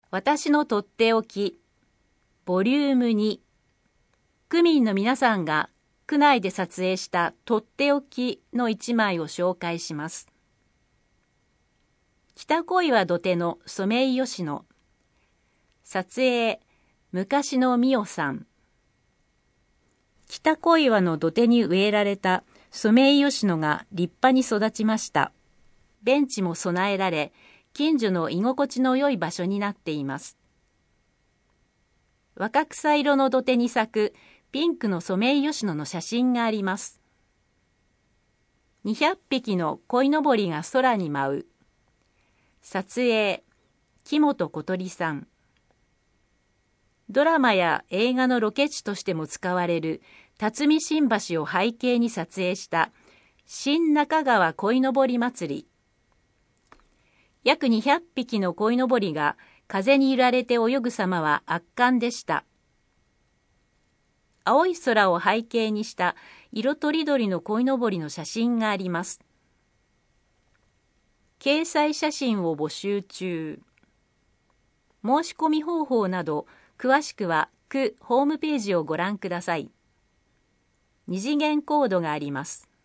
私のとっておきボリューム2、区民の皆さんが区内で撮影したとっておきの一枚を紹介します。北小岩土手のソメイヨシノ。撮影、昔のみおさん。北小岩の土手に植えられたソメイヨシノが立派に育ちました。ベンチも備えられ、近所の居心地の良い場所になっています。若草色の土手に咲くピンクのソメイヨシノの写真があります。200匹の鯉のぼりが空に舞う。撮影、木本小鳥さん。ドラマや映画のロケ地としても使われる辰巳新橋を背景に撮影した新中川鯉のぼり祭り。約200匹の鯉のぼりが風に揺られて泳ぐ様は圧巻でした。青い空を背景にした色とりどりの鯉のぼりの写真があります。掲載写真を募集中。申し込み方法など詳しくは区ホームページをご覧ください。二次元コードがあります。